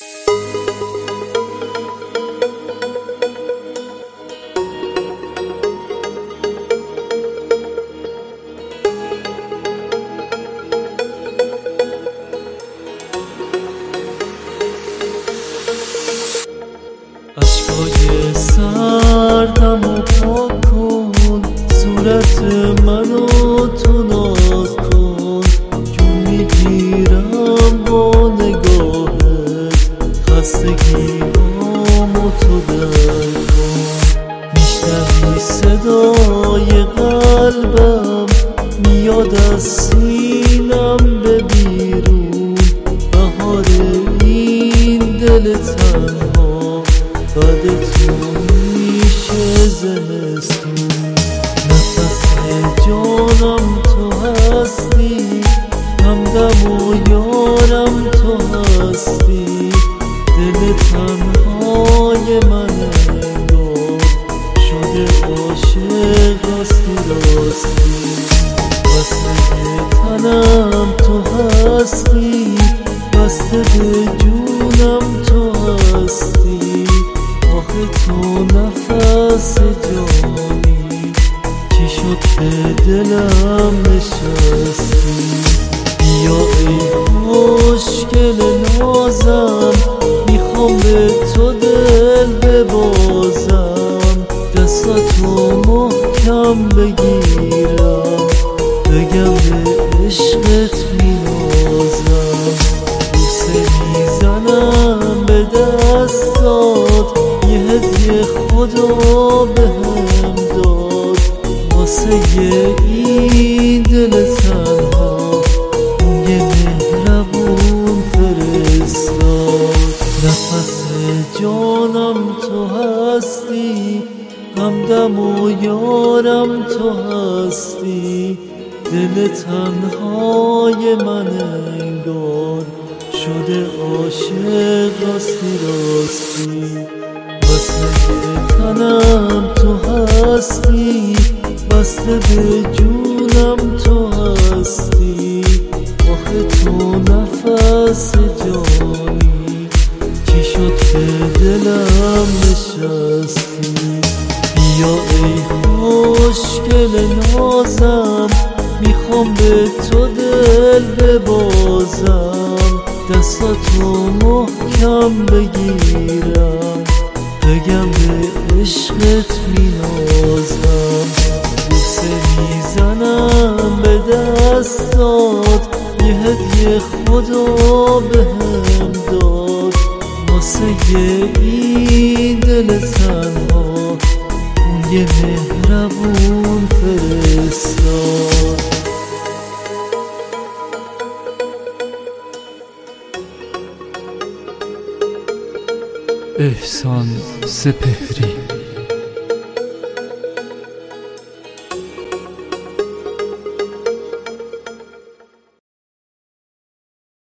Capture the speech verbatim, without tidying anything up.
اشکای سردم و پاک کن، صورت منو تو ناز کن. جون میگیرم با نگاهت، خستگیامو تو در کن. میشنوی صدای قلبم، میاد از سینم به بیرون. بهار این دل تنها، بعد تو میشه زمستون. نفس جانم تو هستی، همدم و یارم تو هستی. دل تنهای من انگار شده عاشق راستی راستی. وصله تنم تو هستی، بسته به جونم تو هستی. آخه تو نفس جانی، چی شد به دلم نشستی؟ بیا ای خوشگل نازم، میخوام به تو دل ببازم. دستاتو محکم بگیرم، بگم به عشقت مینازم. بوسه میزنم به دستات، یه هدیه خدا بهم داد. واسه این دل تنها یه مهربون فرستاد. نفس جانم تو هستی، همدم و یارم تو هستی. دل تنهای من انگار شده عاشق راستی راستی. وصله تنم تو هستی، بسته به جونم تو هستی. آخه تو نفس جانی، چی شد به دلم نشستی؟ بیا ای خوشگل نازم، میخوام به تو دل ببازم. دستاتو محکم بگیرم، بگم به عشقت مینازم. بوسه میزنم به دستات، یه هدیه خدا بهم داد. واسه این دل تنها یه مهربون فرستاد. احسان سپهری.